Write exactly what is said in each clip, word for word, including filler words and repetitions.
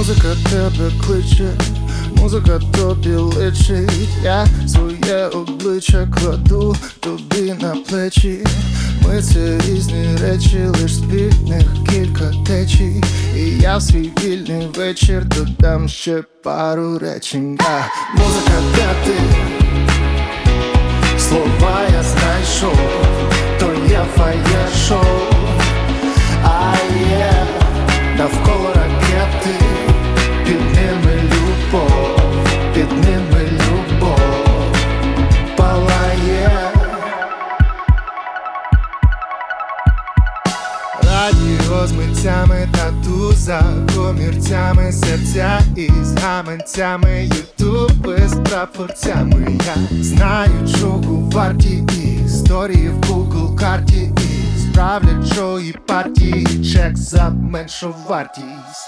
Музика тебе кличе, музика тобі личить. Я своє обличчя кладу тобі на плечі. Ми це різні речі, лиш спільних кілька течій. І я в свій вільний вечір додам ще пару речень. А музика, де ти? Слова я знайшов, то є фаєр-шоу. А є навколо ракети, під ними любов, під ними любов палає. Радіо з митцями, тату за комірцями, серця із гаманцями, ютуби з прапорцями. Я знаю, чого варті історії в Google карті, і справлячої партії чек за меншу вартість.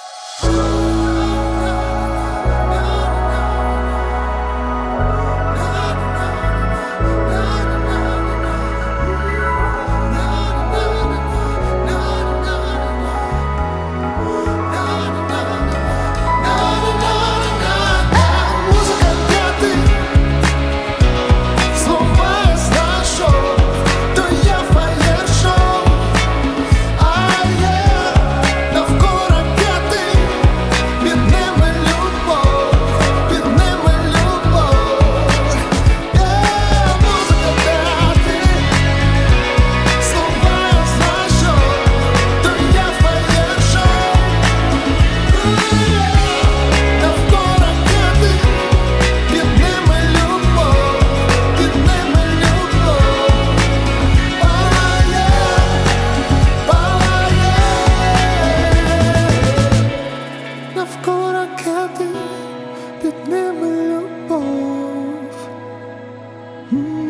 Навколо ракети, під ними любов.